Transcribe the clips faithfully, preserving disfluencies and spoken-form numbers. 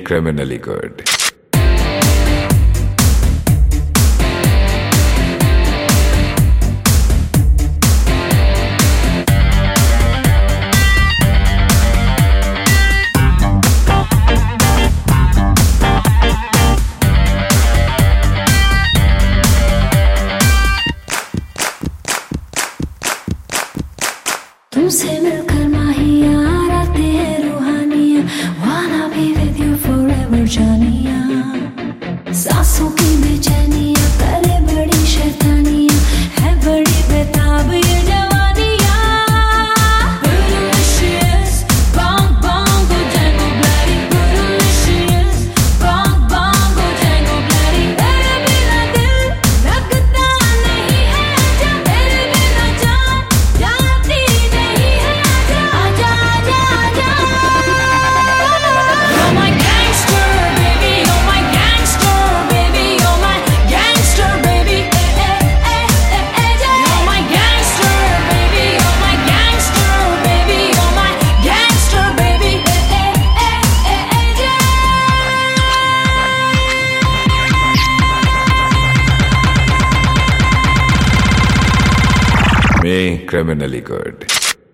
criminally good. तुमसे मिलकर माहिया आते हैं रूहानिया, wanna be with you forever जानिया। सांसों की बेचैनिया करे बड़ी शैतानिया, है बड़ी बेताब ये जवानिया। Bootylicious, bang bang go jango bloody, bootylicious, bang bang go jango bloody। तेरे बिना दिल लगता नहीं है, आजा तेरे बिना जान जाती नहीं है, आजा आजा आजा आजा। You're my gangster baby, you're my gangster baby, you're my gangster baby, eh eh eh eh eh ja। You're my gangster baby, you're my gangster baby, you're my gangster baby, eh eh eh eh eh ja। Me criminally good.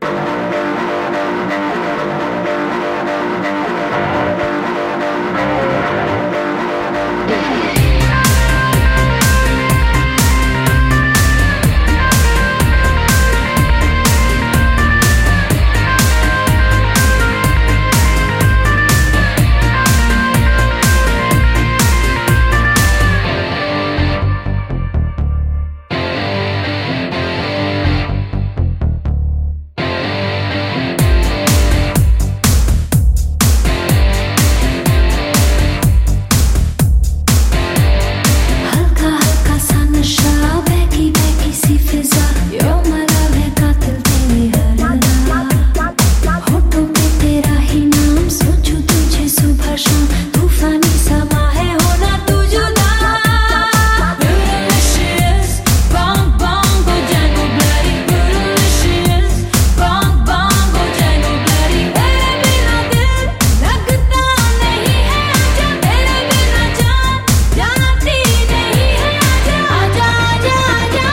हल्का हल्का सा नशा, बहकी बहकी सी फिजा, यो मला है कातिल तेरी हर रात। होठों पे तेरा ही नाम, सोचूं तुझे सुबह शाम, तूफानी समा है होना तू जुदा। Bootylicious, bang bang go jango bloody, bootylicious, bang bang go jango bloody। तेरे बिना दिल लगता नहीं है, आजा तेरे बिना जान जाती नहीं है, आजा आजा आजा आजा।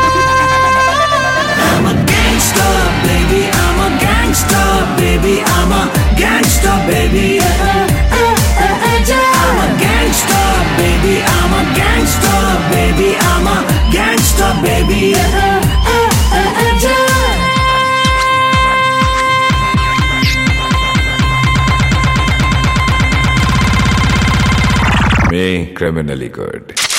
I'm a gangster, baby. I'm a gangster, baby. I'm a gangster, baby. Eh, eh, eh, eh, eh, ja. I'm a gangster, baby. I'm a gangster, baby. I'm a gangster, baby. Eh, eh, eh, eh, ja. Me criminally good.